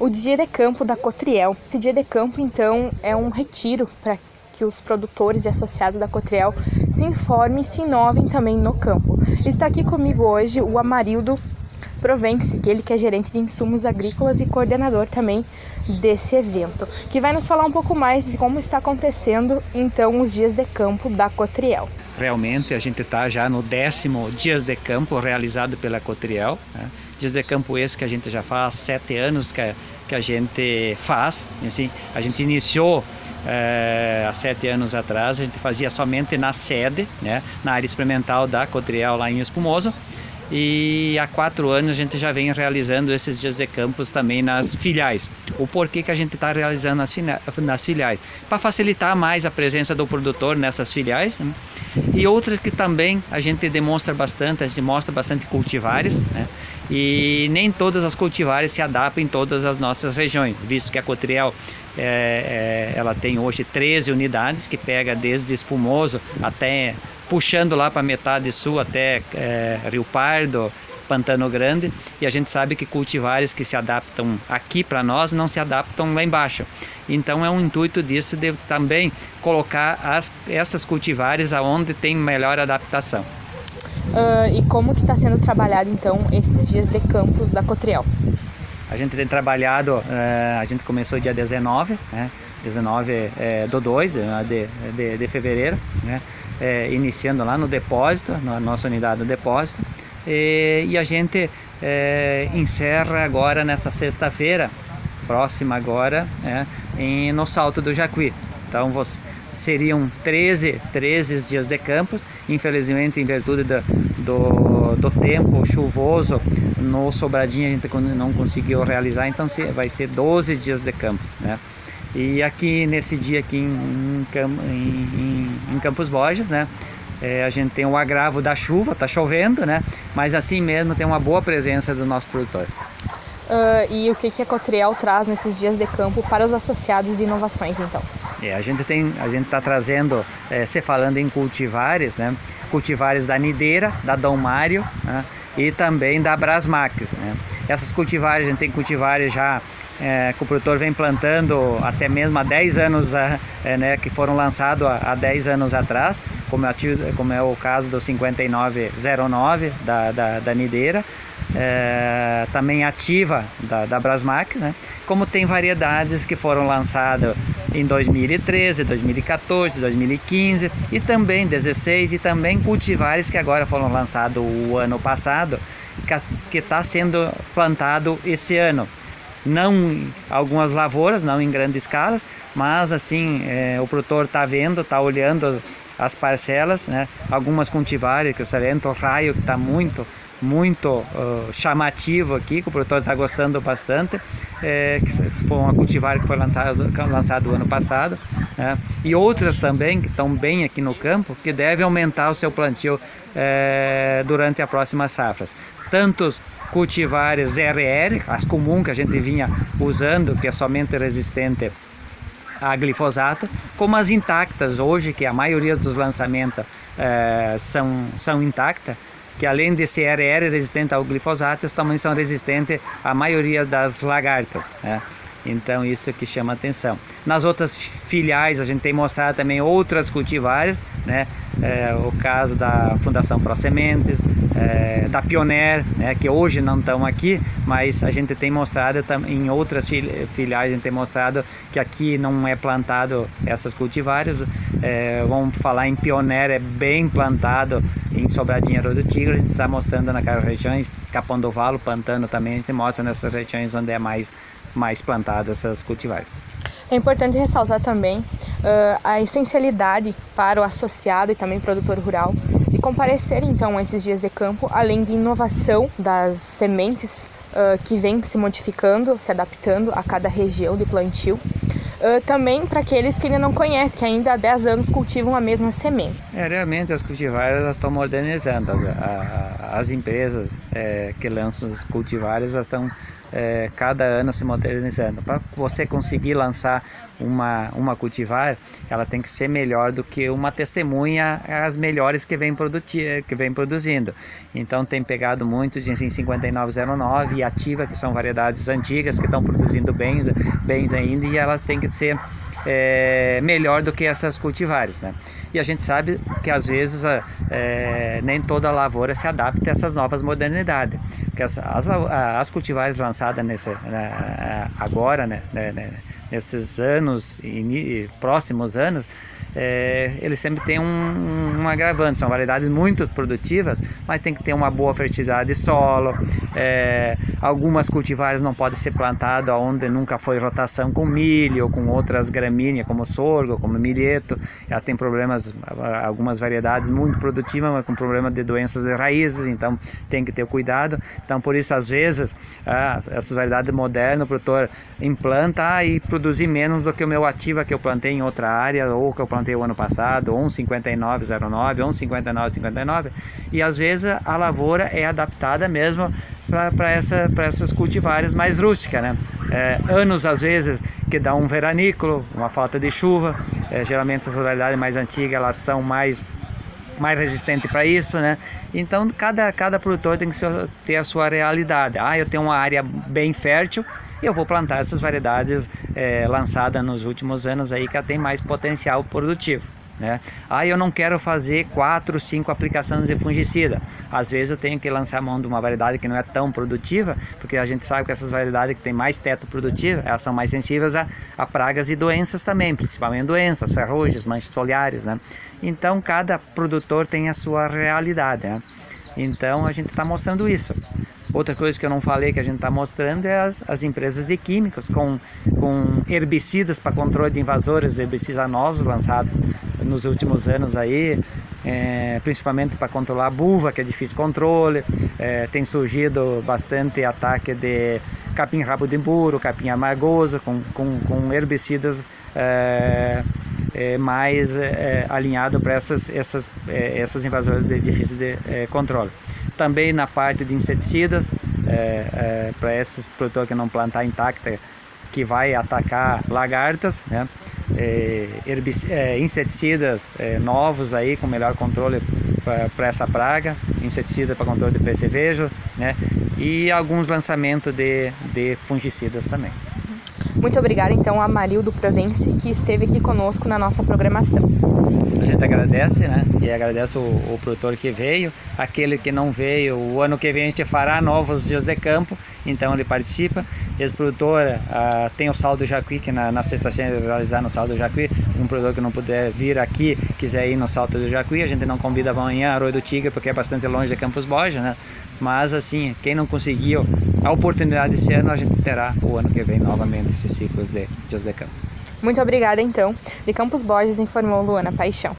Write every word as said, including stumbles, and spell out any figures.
o Dia de Campo da Cotriel. Esse Dia de Campo, então, é um retiro para que os produtores e associados da Cotriel se informem e se inovem também no campo. Está aqui comigo hoje o Amarildo Provence, ele que é gerente de insumos agrícolas e coordenador também desse evento, que vai nos falar um pouco mais de como está acontecendo então os Dias de Campo da Cotriel. Realmente a gente está já no décimo Dias de Campo realizado pela Cotriel, né? Dias de Campo esse que a gente já faz sete anos que a, que a gente faz, assim, a gente iniciou é, há sete anos atrás, a gente fazia somente na sede, né, na área experimental da Cotriel lá em Espumoso. E há quatro anos a gente já vem realizando esses dias de campos também nas filiais. O porquê que a gente está realizando nas, nas filiais? Para facilitar mais a presença do produtor nessas filiais, né? E outras que também a gente demonstra bastante, a gente mostra bastante cultivares, né? E nem todas as cultivares se adaptam em todas as nossas regiões, visto que a Cotriel é, é, ela tem hoje treze unidades, que pega desde Espumoso até puxando lá para a metade sul até é, Rio Pardo, Pantano Grande, e a gente sabe que cultivares que se adaptam aqui para nós não se adaptam lá embaixo. Então é um intuito disso de também colocar as, essas cultivares aonde tem melhor adaptação. Uh, e como que está sendo trabalhado então esses dias de campo da Cotriel? A gente tem trabalhado, uh, a gente começou dia dezenove, né? dezenove é, do dois de, de, de fevereiro, né? É, iniciando lá no depósito, na nossa unidade do depósito, e, e a gente é, encerra agora nessa sexta-feira, próxima agora, é, em, no Salto do Jacuí. Então você, seriam treze, treze dias de campos, infelizmente em virtude do, do, do tempo chuvoso, no Sobradinho a gente não conseguiu realizar, então vai ser doze dias de campos, né? E aqui nesse dia aqui em, em, em, em Campos Borges, né, é, a gente tem o agravo da chuva, tá chovendo, né, mas assim mesmo tem uma boa presença do nosso produtor. Uh, e o que, que a Cotriel traz nesses dias de campo para os associados de inovações, então? É, a gente tem, a gente está trazendo, é, se falando em cultivares, né, cultivares da Nideira, da Dom Mário, né, e também da Brasmax, né. Essas cultivares, a gente tem cultivares já É, que o produtor vem plantando até mesmo há dez anos, é, né, que foram lançados há, há dez anos atrás, como é, como é o caso do cinquenta e nove zero nove da, da, da Nideira, é, também ativa da, da Brasmax, né, como tem variedades que foram lançadas em dois mil e treze, dois mil e quatorze, dois mil e quinze e também dezesseis, e também cultivares que agora foram lançados o ano passado, que está sendo plantado esse ano. Não algumas lavouras, não em grandes escalas, mas assim, é, o produtor está vendo, está olhando as parcelas, né? Algumas cultivares, que eu saliento o raio, que está muito, muito uh, chamativo aqui, que o produtor está gostando bastante, é, que foi uma cultivar que foi lançado, lançado o ano passado, né? E outras também que estão bem aqui no campo, que devem aumentar o seu plantio é, durante a próxima safra. Tanto cultivares R R, as comuns que a gente vinha usando, que é somente resistente a glifosato, como as intactas hoje, que a maioria dos lançamentos é, são, são intactas, que além de ser R R resistente ao glifosato, também são resistentes à maioria das lagartas, né? Então isso que chama atenção. Nas outras filiais a gente tem mostrado também outras cultivares, né? É, o caso da Fundação Pro Sementes, é, da Pioneer, né? Que hoje não estão aqui, mas a gente tem mostrado em outras filiais, a gente tem mostrado que aqui não é plantado essas cultivares. É, vamos falar em Pioneer, é bem plantado em Sobradinho, Rio do Tigre. A gente está mostrando naquelas regiões, Capão do Valo, Pantano também, a gente mostra nessas regiões onde é mais mais plantadas essas cultivares. É importante ressaltar também uh, a essencialidade para o associado e também produtor rural de comparecer então a esses dias de campo, além de inovação das sementes uh, que vem se modificando, se adaptando a cada região de plantio. Uh, também para aqueles que ainda não conhecem, que ainda há dez anos cultivam a mesma semente. É, realmente as cultivares elas estão modernizando, as, a, as empresas é, que lançam os cultivares elas estão é, cada ano se modernizando. Para você conseguir lançar uma, uma cultivar, ela tem que ser melhor do que uma testemunha as melhores que vem, que vem produzindo. Então tem pegado muito de cinquenta e nove zero nove e Ativa, que são variedades antigas que estão produzindo bens, bens ainda, e elas têm que ser É, melhor do que essas cultivares, né? E a gente sabe que às vezes é, nem toda lavoura se adapta a essas novas modernidades, porque as, as, as cultivares lançadas nesse, agora, né, nesses anos e próximos anos, é, eles sempre têm um, um agravante, são variedades muito produtivas, mas tem que ter uma boa fertilidade de solo. É, algumas cultivares não podem ser plantadas onde nunca foi rotação com milho ou com outras gramíneas como sorgo, como milheto. Ela tem problemas, algumas variedades muito produtivas, mas com problema de doenças de raízes, então tem que ter cuidado. Então por isso às vezes ah, essas variedades modernas o produtor implanta ah, e produzir menos do que o meu Ativa que eu plantei em outra área ou que eu plantei o ano passado, ou um cinquenta e nove zero nove, ou um cinquenta e nove cinquenta e nove, e às vezes a lavoura é adaptada mesmo para essa, para essas cultivares mais rústicas, né? É, anos às vezes que dá um veranículo, uma falta de chuva, é, geralmente as variedades mais antigas elas são mais mais resistente para isso, né? Então cada, cada produtor tem que ter a sua realidade. Ah, eu tenho uma área bem fértil, eu vou plantar essas variedades é, lançadas nos últimos anos aí que tem mais potencial produtivo, né? Ah, eu não quero fazer quatro, cinco aplicações de fungicida. Às vezes eu tenho que lançar a mão de uma variedade que não é tão produtiva, porque a gente sabe que essas variedades que têm mais teto produtivo, elas são mais sensíveis a, a pragas e doenças também, principalmente doenças, ferrugens, manchas foliares, né? Então cada produtor tem a sua realidade, né? Então a gente está mostrando isso. Outra coisa que eu não falei que a gente está mostrando é as, as empresas de químicos com, com herbicidas para controle de invasores, herbicidas novos lançados nos últimos anos aí, é, principalmente para controlar a buva, que é difícil controle. É, tem surgido bastante ataque de capim rabo de buro, capim amargoso, com, com, com herbicidas é, é, mais é, alinhado para essas, essas, é, essas invasoras de difícil de é, controle. Também na parte de inseticidas, é, é, para esses produtores que não plantar intacta, que vai atacar lagartas, né? É, herbic, é, inseticidas é, novos aí com melhor controle para essa praga, inseticida para controle de percevejo, né? E alguns lançamentos de, de fungicidas também. Muito obrigada então a Amarildo Provence, que esteve aqui conosco na nossa programação. A gente agradece, né? E agradece o, o produtor que veio, aquele que não veio, o ano que vem a gente fará novos dias de campo, então ele participa. Esse produtor uh, tem o Sal do Jacuí, que na, na sexta-feira realizar no Sal do Jacuí. Um produtor que não puder vir aqui, quiser ir no Salto do Jacuí, a gente não convida amanhã Arroio do Tigre, porque é bastante longe de Campos Borges, né? Mas assim, quem não conseguiu a oportunidade esse ano, a gente terá o ano que vem novamente esses ciclos de dias de campo. Muito obrigada então. De Campos Borges informou Luana Paixão.